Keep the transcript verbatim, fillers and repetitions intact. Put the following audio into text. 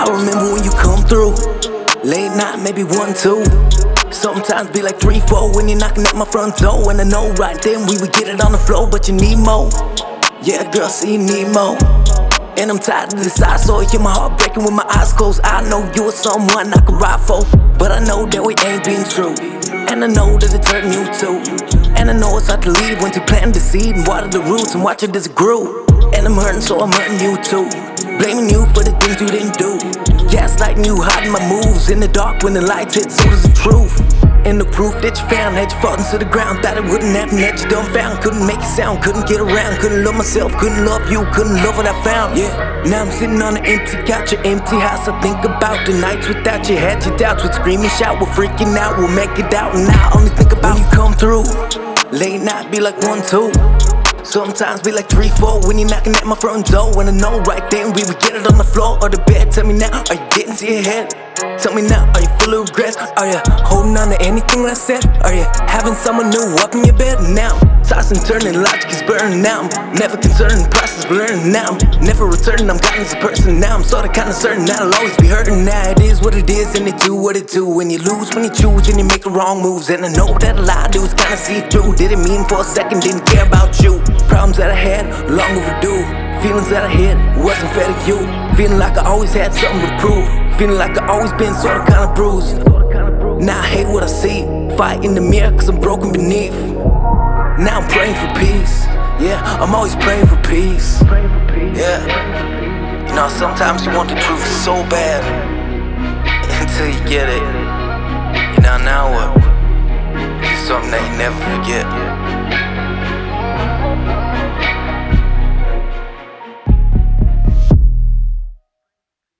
I remember when you come through. Late night, maybe one, two. Sometimes be like three, four when you're knocking at my front door. And I know right then we would get it on the floor, but you need more. Yeah, girl, see you need more. And I'm tired of this side, so I hear my heart breaking with my eyes closed. I know you are someone I could ride for, but I know that we ain't been true. And I know that it's hurting you too. And I know it's hard to leave once you plant the seed and water the roots and watch it as it grew. And I'm hurting, so I'm hurting you too. Blaming you for the things you didn't do. Gaslighting you, hiding my moves in the dark when the lights hit, so does the truth. And the proof that you found had you falling to the ground. Thought it wouldn't happen, that you dumbfound. Couldn't make it sound, couldn't get around. Couldn't love myself, couldn't love you, couldn't love what I found. Yeah, now I'm sitting on an empty couch, an empty house. I think about the nights without you. Had your doubts, would scream and shout, we're freaking out, we'll make it out. And now I only think about when you come through. Late night be like one, two. Sometimes be like three, four when you're knocking at my front door. And I know right then we would get it on the floor or the bed. Tell me now, are you getting to your head? Tell me now, are you full of regrets? Are you holding on to anything I said? Are you having someone new up in your bed now? Tossing, turning, logic is burning now. I'm never concerned, the process of learning now. I'm never returning, I'm gone as a person now. I'm sorta kinda certain that I'll always be hurting. Now it is what it is and it do what it do. When you lose, when you choose and you make the wrong moves. And I know that a lot I do is kinda see through. Didn't mean for a second, didn't care about you. Problems that I had, long overdue. Feelings that I had, wasn't fair to you. Feeling like I always had something to prove. Feeling like I always been sorta kinda bruised. Now I hate what I see. Fight in the mirror cause I'm broken beneath. Now I'm praying for peace. Yeah, I'm always praying for peace. Yeah, you know, sometimes you want the truth so bad until you get it. You know, now what? It's something that you never forget.